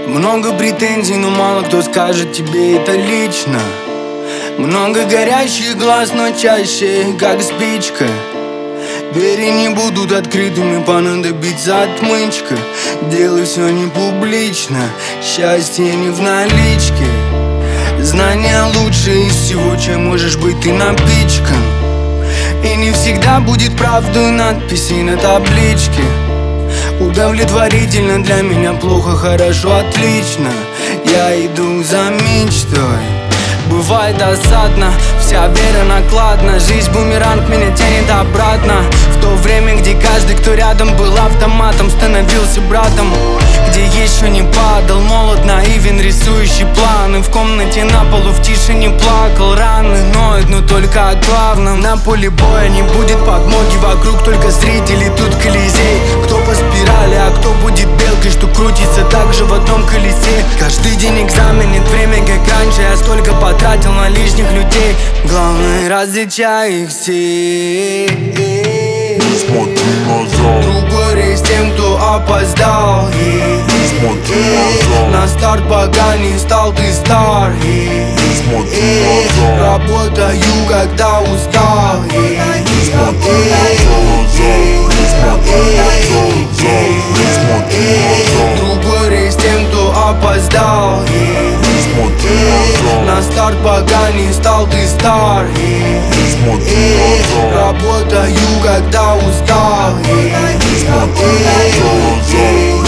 Много претензий, но мало кто скажет тебе это лично. Много горящих глаз, но чаще, как спичка. Двери не будут открытыми, понадобится отмычка. Делай все не публично, счастье не в наличке. Знания лучше из всего, чем можешь быть ты напичкан. И не всегда будет правдой надписи на табличке. Удовлетворительно для меня плохо, хорошо, отлично. Я иду за мечтой. Бывает досадно, вся вера накладна. Жизнь бумеранг меня тянет обратно. В то время, где каждый, кто рядом, был автоматом, становился братом. Где еще не падал, молод, наивен, рисующий планы. В комнате на полу в тишине плакал. Раны ноют, но только о главном. На поле боя не будет подмоги, вокруг только зрители, тут Колизей. Кто по спирали, а кто будет белкой, что крутится так же в одном колесе. Каждый день экзамен, нет время, как раньше. Я столько потратил на лишних людей. Главное, различай их все. Смотри назад. Другой рейс тем, кто опоздал. Смотри назад. На старт пока не стал ты стар. Смотри назад. Работаю, когда устал. Смотри назад. Другой рейс тем, кто опоздал. Смотри назад. На старт пока не стал ты стар. Смотри назад. Работаю, когда устал. Смотри назад.